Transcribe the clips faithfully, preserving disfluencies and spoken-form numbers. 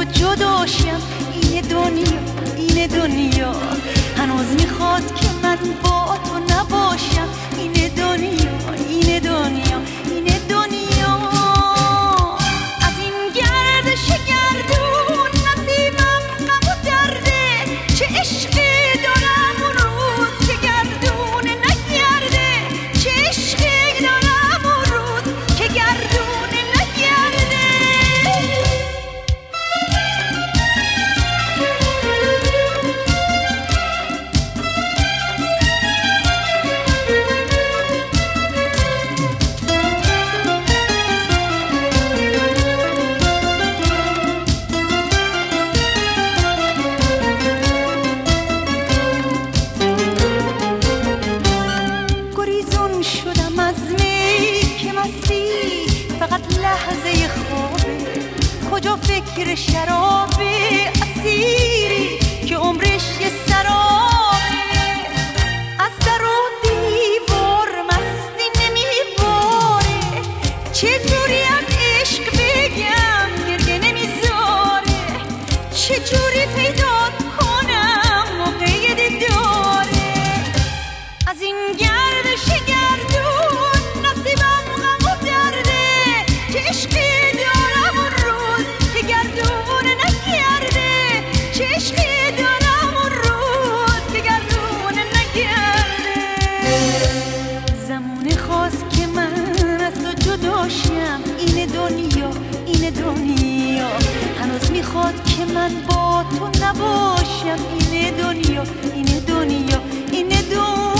جداشم. این دنیا این دنیا هنوز میخواد که من با تو نباشم. این دنیا این دنیا این دنیا از این گردش گردون نصیبم غم و درده. چه عشقی دارم اون روز که گردون نگرده. چه عشقی دارم اون روز که گردون نگرده. لحظه خوابه کجا فکر شراب اسیری که عمرش یه سرابه. از در و دیوار مستی نمیباره. چه جوری از عشق بگم گرده نمیذاره. چه جوری پیدا کنم موقع دیداره. از این گردش گردون نصیبم غم و درده. چه عشقی دارم اون روز که گردون نگرده. چه عشقی دارم اون روز که گردون نگرده. زمونه خواست که من از تو جداشم. این دنیا این دنیا هنوز میخواد که من با تو نباشم. این دنیا این دنیا این دنیا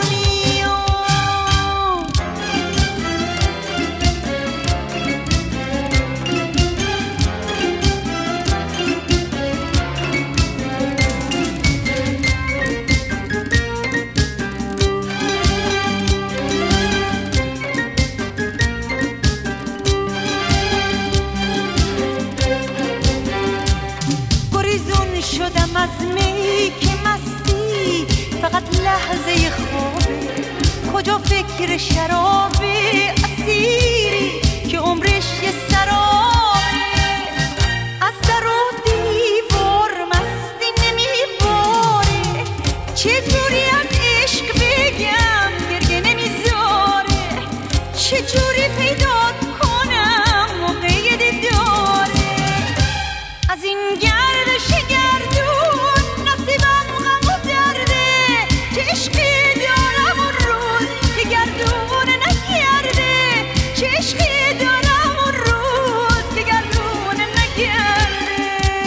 شدم از می که مستی فقط لحظه خوابه. کجا فکر شراب اسیری که عمرش یه سرابه. از در و دیوار مستی نمیباره. چه جوری از عشق بگم گرده نمیذاره. چه جوری پیدا کنم موقع دیداره. از این گردش گردون نصیبم غم و درده. چه عشقی دارم اون روز که گردون نگرده. چه عشقی دارم اون روز که گردون نگرده.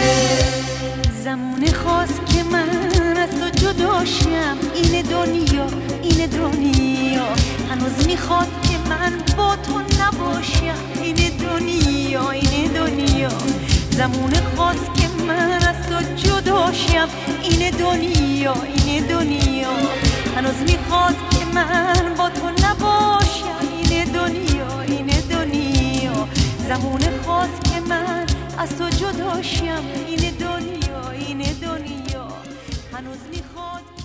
زمونه خواست که من از تو جداشم. این دنیا این دنیا هنوز میخواد که من با تو نباشم. این دنیا این دنیا زمونه خواست که من از تو جداشم. این دنیا این دنیا هنوز میخواد که من با تو نباشم. این دنیا این دنیا زمونه خواست که من از تو جداشم. این دنیا این دنیا هنوز میخواد